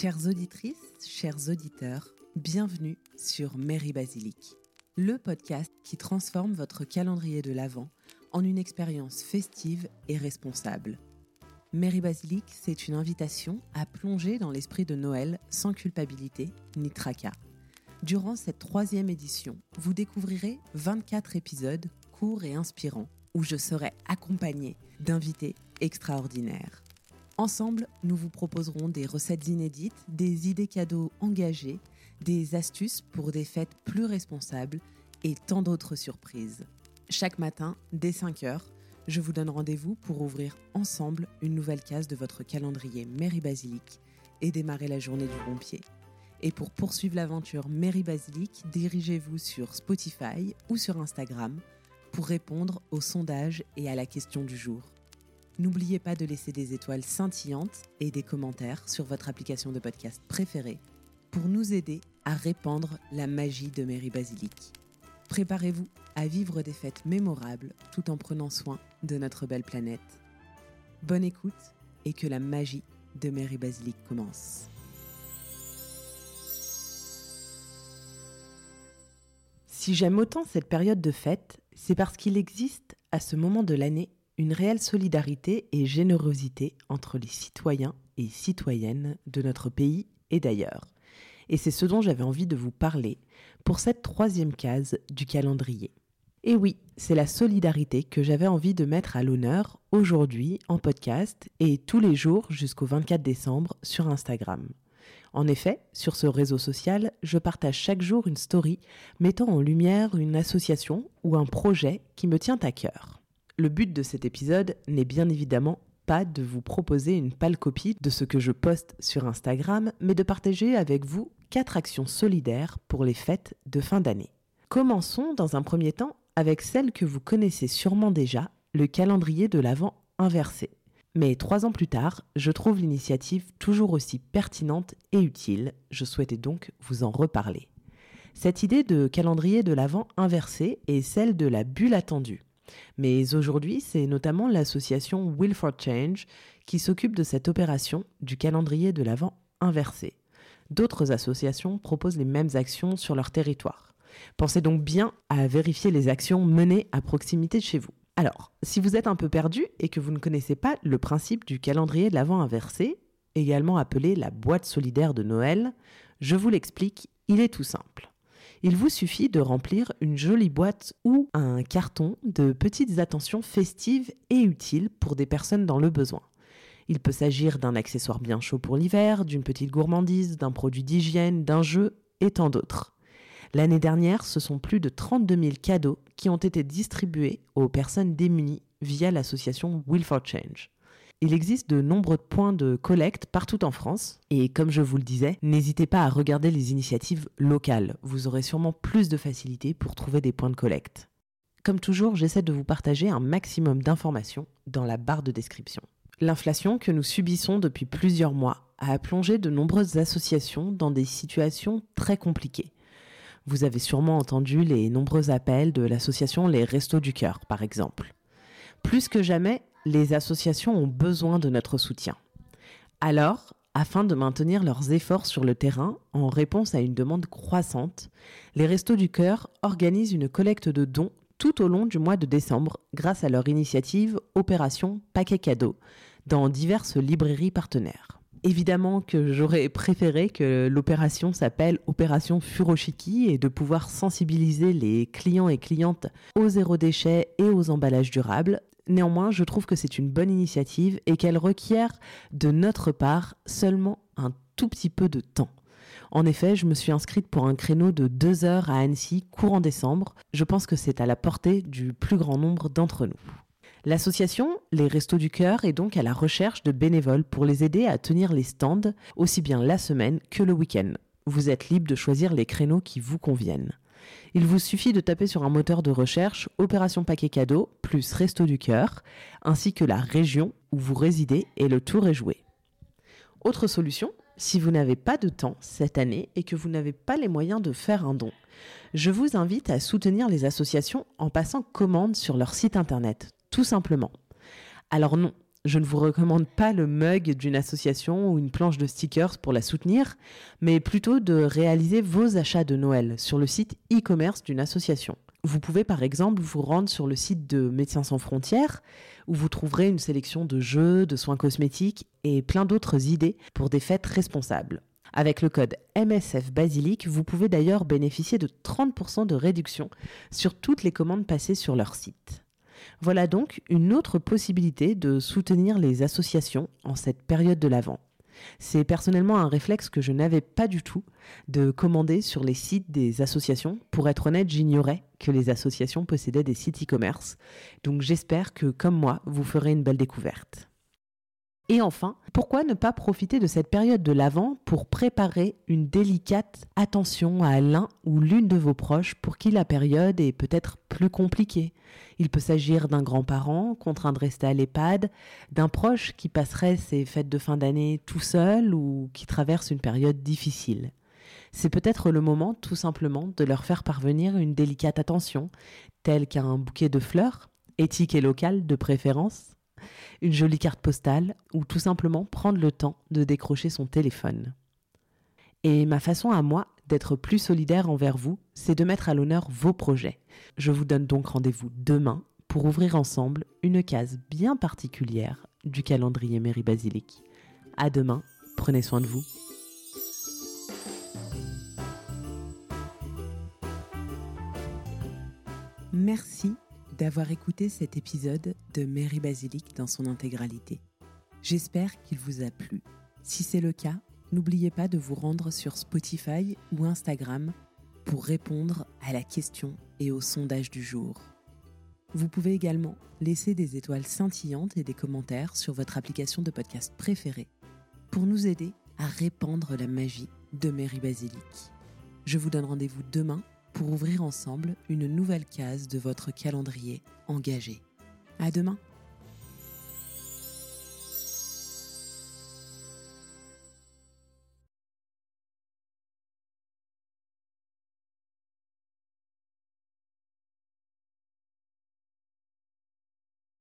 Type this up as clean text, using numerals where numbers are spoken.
Chères auditrices, chers auditeurs, bienvenue sur Mairie Basilique, le podcast qui transforme votre calendrier de l'Avent en une expérience festive et responsable. Mairie Basilique, c'est une invitation à plonger dans l'esprit de Noël sans culpabilité ni tracas. Durant cette 3e édition, vous découvrirez 24 épisodes courts et inspirants où je serai accompagnée d'invités extraordinaires. Ensemble, nous vous proposerons des recettes inédites, des idées cadeaux engagées, des astuces pour des fêtes plus responsables et tant d'autres surprises. Chaque matin, dès 5h, je vous donne rendez-vous pour ouvrir ensemble une nouvelle case de votre calendrier Mairie Basilique et démarrer la journée du bon pied. Et pour poursuivre l'aventure Mairie Basilique, dirigez-vous sur Spotify ou sur Instagram pour répondre aux sondages et à la question du jour. N'oubliez pas de laisser des étoiles scintillantes et des commentaires sur votre application de podcast préférée pour nous aider à répandre la magie de Mairie Basilique. Préparez-vous à vivre des fêtes mémorables tout en prenant soin de notre belle planète. Bonne écoute et que la magie de Mairie Basilique commence. Si j'aime autant cette période de fête, c'est parce qu'il existe à ce moment de l'année une réelle solidarité et générosité entre les citoyens et citoyennes de notre pays et d'ailleurs. Et c'est ce dont j'avais envie de vous parler pour cette 3e case du calendrier. Et oui, c'est la solidarité que j'avais envie de mettre à l'honneur aujourd'hui en podcast et tous les jours jusqu'au 24 décembre sur Instagram. En effet, sur ce réseau social, je partage chaque jour une story mettant en lumière une association ou un projet qui me tient à cœur. Le but de cet épisode n'est bien évidemment pas de vous proposer une pâle copie de ce que je poste sur Instagram, mais de partager avec vous 4 actions solidaires pour les fêtes de fin d'année. Commençons dans un premier temps avec celle que vous connaissez sûrement déjà, le calendrier de l'Avent inversé. Mais 3 ans plus tard, je trouve l'initiative toujours aussi pertinente et utile. Je souhaitais donc vous en reparler. Cette idée de calendrier de l'Avent inversé est celle de la bulle attendue. Mais aujourd'hui, c'est notamment l'association Will for Change qui s'occupe de cette opération du calendrier de l'Avent inversé. D'autres associations proposent les mêmes actions sur leur territoire. Pensez donc bien à vérifier les actions menées à proximité de chez vous. Alors, si vous êtes un peu perdu et que vous ne connaissez pas le principe du calendrier de l'Avent inversé, également appelé la boîte solidaire de Noël, je vous l'explique, il est tout simple. Il vous suffit de remplir une jolie boîte ou un carton de petites attentions festives et utiles pour des personnes dans le besoin. Il peut s'agir d'un accessoire bien chaud pour l'hiver, d'une petite gourmandise, d'un produit d'hygiène, d'un jeu et tant d'autres. L'année dernière, ce sont plus de 32 000 cadeaux qui ont été distribués aux personnes démunies via l'association Will for Change. Il existe de nombreux points de collecte partout en France et comme je vous le disais, n'hésitez pas à regarder les initiatives locales. Vous aurez sûrement plus de facilité pour trouver des points de collecte. Comme toujours, j'essaie de vous partager un maximum d'informations dans la barre de description. L'inflation que nous subissons depuis plusieurs mois a plongé de nombreuses associations dans des situations très compliquées. Vous avez sûrement entendu les nombreux appels de l'association Les Restos du Cœur, par exemple. Plus que jamais, les associations ont besoin de notre soutien. Alors, afin de maintenir leurs efforts sur le terrain, en réponse à une demande croissante, les Restos du Cœur organisent une collecte de dons tout au long du mois de décembre grâce à leur initiative Opération Paquet Cadeau dans diverses librairies partenaires. Évidemment que j'aurais préféré que l'opération s'appelle Opération Furoshiki et de pouvoir sensibiliser les clients et clientes au zéro déchet et aux emballages durables. Néanmoins, je trouve que c'est une bonne initiative et qu'elle requiert de notre part seulement un tout petit peu de temps. En effet, je me suis inscrite pour un créneau de 2 heures à Annecy, courant décembre. Je pense que c'est à la portée du plus grand nombre d'entre nous. L'association Les Restos du Cœur est donc à la recherche de bénévoles pour les aider à tenir les stands aussi bien la semaine que le week-end. Vous êtes libre de choisir les créneaux qui vous conviennent. Il vous suffit de taper sur un moteur de recherche Opération Paquet Cadeau plus Restos du Cœur, ainsi que la région où vous résidez et le tour est joué. Autre solution, si vous n'avez pas de temps cette année et que vous n'avez pas les moyens de faire un don, je vous invite à soutenir les associations en passant commande sur leur site internet, tout simplement. Alors non, Je ne vous recommande pas le mug d'une association ou une planche de stickers pour la soutenir, mais plutôt de réaliser vos achats de Noël sur le site e-commerce d'une association. Vous pouvez par exemple vous rendre sur le site de Médecins sans frontières où vous trouverez une sélection de jeux, de soins cosmétiques et plein d'autres idées pour des fêtes responsables. Avec le code MSF Basilic, vous pouvez d'ailleurs bénéficier de 30% de réduction sur toutes les commandes passées sur leur site. Voilà donc une autre possibilité de soutenir les associations en cette période de l'Avent. C'est personnellement un réflexe que je n'avais pas du tout, de commander sur les sites des associations. Pour être honnête, j'ignorais que les associations possédaient des sites e-commerce. Donc j'espère que, comme moi, vous ferez une belle découverte. Et enfin, pourquoi ne pas profiter de cette période de l'Avent pour préparer une délicate attention à l'un ou l'une de vos proches pour qui la période est peut-être plus compliquée. Il peut s'agir d'un grand-parent contraint de rester à l'EHPAD, d'un proche qui passerait ses fêtes de fin d'année tout seul ou qui traverse une période difficile. C'est peut-être le moment tout simplement de leur faire parvenir une délicate attention, telle qu'un bouquet de fleurs, éthique et local de préférence, une jolie carte postale ou tout simplement prendre le temps de décrocher son téléphone. Et ma façon à moi d'être plus solidaire envers vous, c'est de mettre à l'honneur vos projets. Je vous donne donc rendez-vous demain pour ouvrir ensemble une case bien particulière du calendrier Mairie Basilic. À demain, prenez soin de vous. Merci d'avoir écouté cet épisode de Mairie Basilic dans son intégralité. J'espère qu'il vous a plu. Si c'est le cas, n'oubliez pas de vous rendre sur Spotify ou Instagram pour répondre à la question et au sondage du jour. Vous pouvez également laisser des étoiles scintillantes et des commentaires sur votre application de podcast préférée pour nous aider à répandre la magie de Mairie Basilic. Je vous donne rendez-vous demain pour ouvrir ensemble une nouvelle case de votre calendrier engagé. À demain!